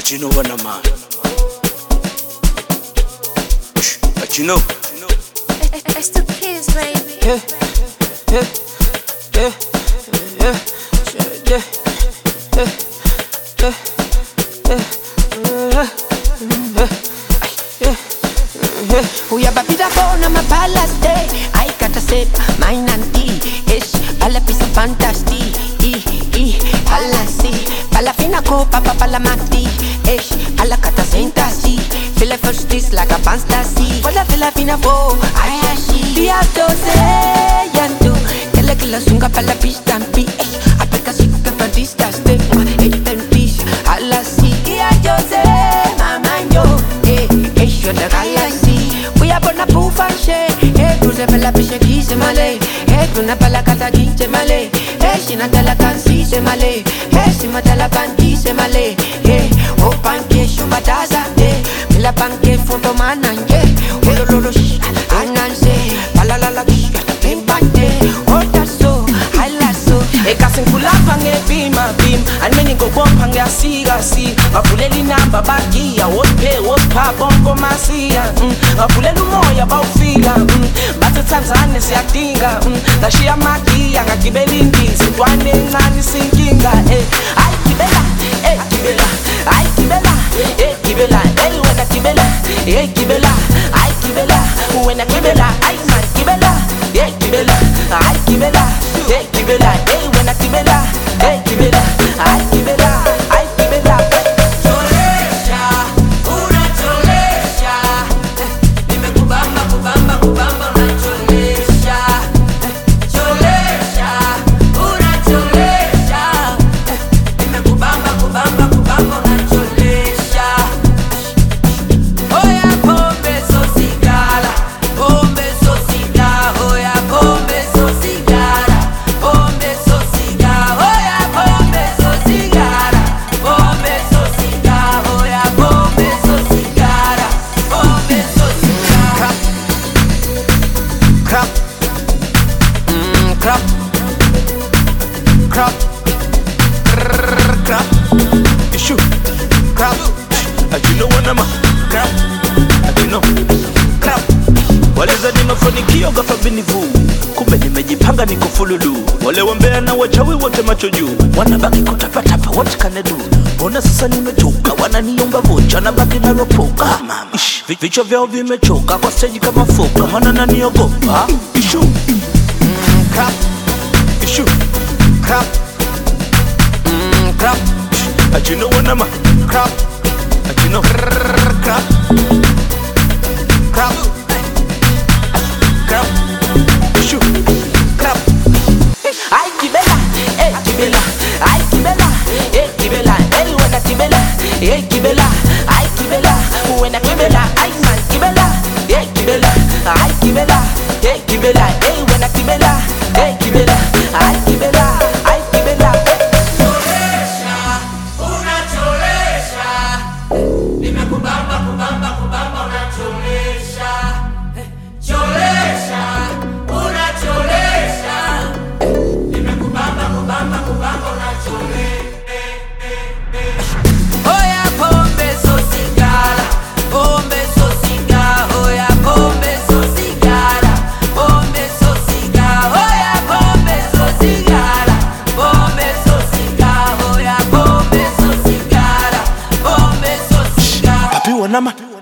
But you know what I'm on. But you know. It's the kids, baby. Yeah, yeah, yeah, yeah, yeah, Huya papita bona mapalaste. Ay kata sepa mainanti. Ish pala pisa fantasti. Pala si pala fina copa pala mati. Ish pala kata sentasi. Feel like first this like a fantasy. Pala fila fina fo. Ay ashi. Pia dose yantu. Kila sunga pala pistampi. Apeka siku kepa dista step. Etentis ala si. Pia dose mama yo. Yo the galaxy. We are born a poof and shake. Hey, cruise pala pishe kise male. Hey, tuna pala kata kite male. Hey, sinatala kansi se male. Hey, simatala panti se male. Hey, o panke shumbataza. Hey, mila panke foto mananje. Olololo sh, ananse. Pala la la sh, pimpante. Otaso, halaso. Ekasin kulapha ngebima bim anmeni ngobopha ngiyasika si bavulela inamba bagiya wosiphe wosipha bonke masiya bavulela umoya bawufika bathi Tanzania siyadinga ngashiya magiya ngagibela indizi intwane encane sinkinga hayi gibela gibela hayi gibela gibela wena gibela gibela hayi gibela wena gibela hayi man gibela gibela hayi gibela gibela wena gibela gibela hayi gibela cholesha una cholesha nimekubamba kubamba kubamba una cholesha cholesha una cholesha nimekubamba kubamba kubamba una cholesha oya pombe so sigara oya pombe so sigara pombe so sigara oya pombe so sigara pombe so sigara oya pombe so sigara pombe so sigara Crap, crap, crap, crap, Issue. crap, You know what I'm on. crap, You know. crap. Waliza ni mafanikio ghafla binivu, kumbe nimejipanga niko fululu. Wale wambea na wachawi wote macho juu, wanabaki kutapatapa, what can I do? Mbona sasa nimechoka, wananiomba vocha na baki na ropoka. Ish, vichwa vyao vimechoka kwa stage kama foka, maana naniogopa. Issue. Crap, Issue. crap, crap, You know what I'm on. crap, You know. crap, crap, crap, Issue. crap. ay gibela gibela ay gibela gibela wena gibela gibela ay gibela wena gibela ay man gibela gibela ay gibela gibela wena gibela gibela ay gibela cholesha una cholesha nimekubamba kubamba kubamba una cholesha cholesha una cholesha nimekubamba kubamba kubamba una cholesha oya pombe so sigara oya pombe so sigara oya pombe so sigara oya pombe so sigara Papi wanama.